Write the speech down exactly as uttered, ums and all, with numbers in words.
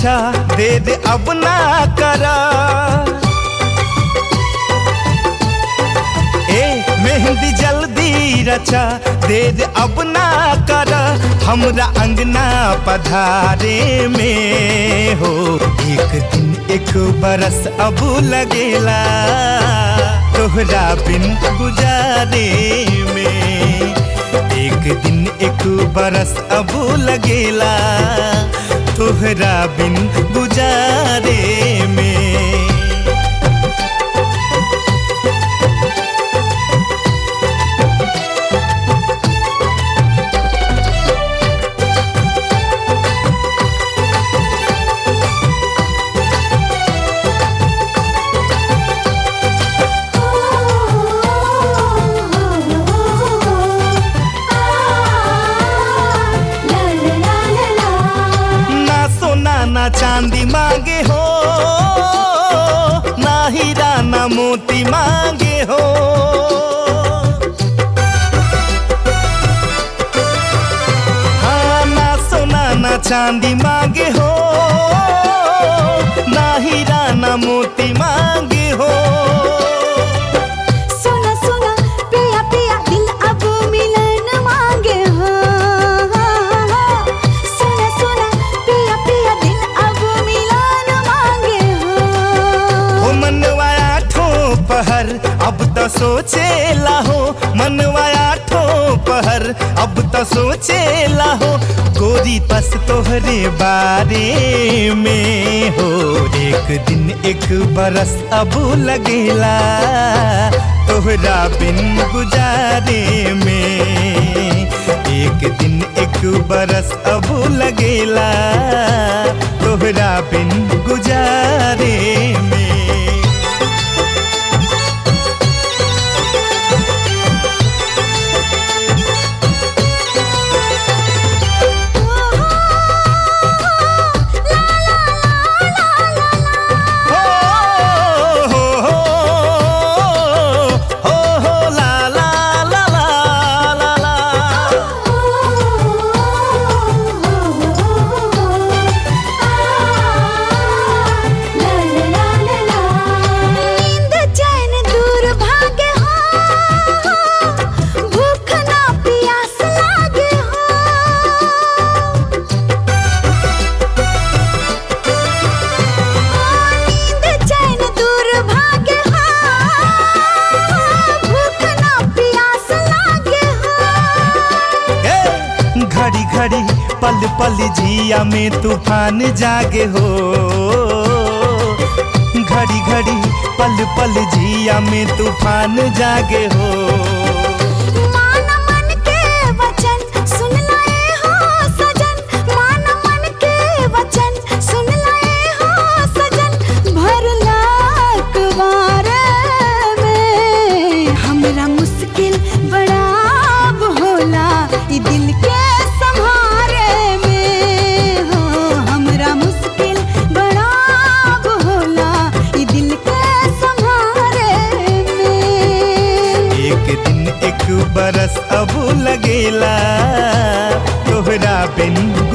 रचा दे दे अब ना करा। ए मेहंदी जल्दी रचा दे दे अब ना करा। हमरा अंगना पधारे में हो एक दिन एक बरस अब लगेला तोहरा बिन गुजारे में। एक दिन एक बरस अब लगेला तोहरा बिन गुजारे में। ना चांदी मांगे हो ना हीरा ना मोती मांगे हो। हाँ ना सोना ना चांदी मांगे हो ना हीरा ना मोती मांगे हो। सोना सोना पिया पिया दिल अब मिलन मांगे हो। सोना सोना पिया पिया दिल पहर अब तो सोचे लाहो मनवाया ठो पहर अब तो सोचे लाहो गोरी बस तोहरे बारे में हो। एक दिन एक बरस अब लगेला तोहरा बिन गुजारे में। एक दिन एक बरस अब लगेला तोहरा बिन गुजारे में। घड़ी घड़ी पल पल जिया में तूफान जागे हो। घड़ी घड़ी पल पल जिया में तूफान जागे हो। मान मन के वचन सुन लाए हो सजन। मान मन के वचन सुन लाए हो सजन। भर लाख वारे में हमरा मुश्किल बड़ा होला ई दिल के बरस अब लगेला तोहरा बिन